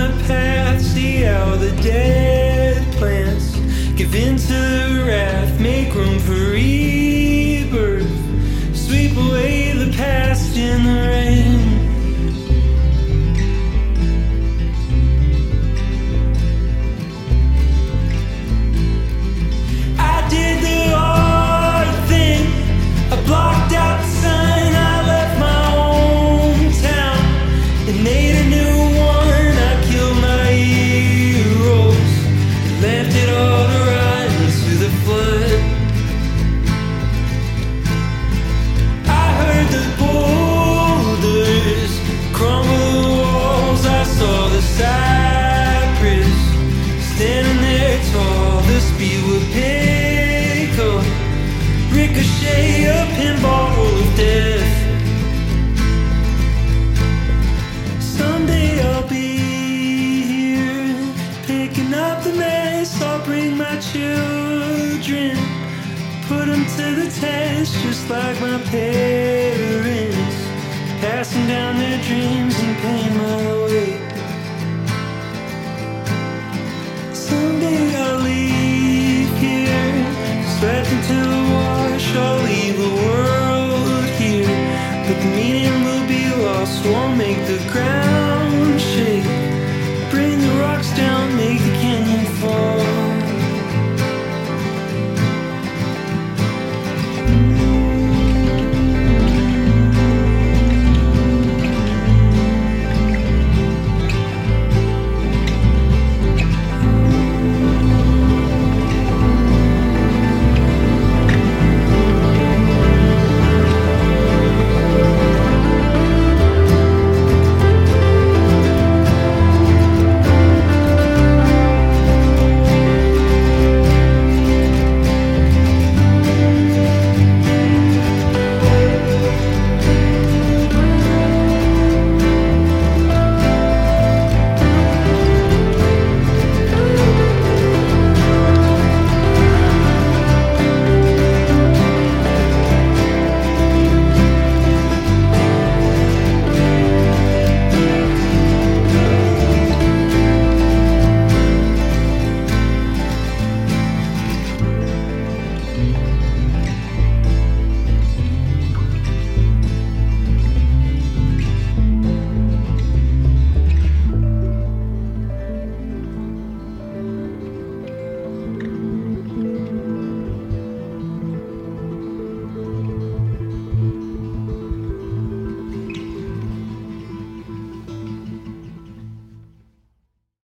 path, see how the dead plants give in to the wrath, make room for rebirth, sweep away the past in the rain. I did the hard thing, I blocked out the sun, I left my hometown and made a new one. I killed my heroes, left it all to run to the flood. I heard the boulders crumble the walls, I saw the cypress standing there tall. The speed would pick up, ricochet, a pinball of death. Someday I'll be here, picking up the mess. I'll bring my children, put them to the test, just like my parents, passing down their dreams and paying my way. Someday I'll leave here, swept into the wash. I'll leave the world here, but the meaning will be lost. Won't make the ground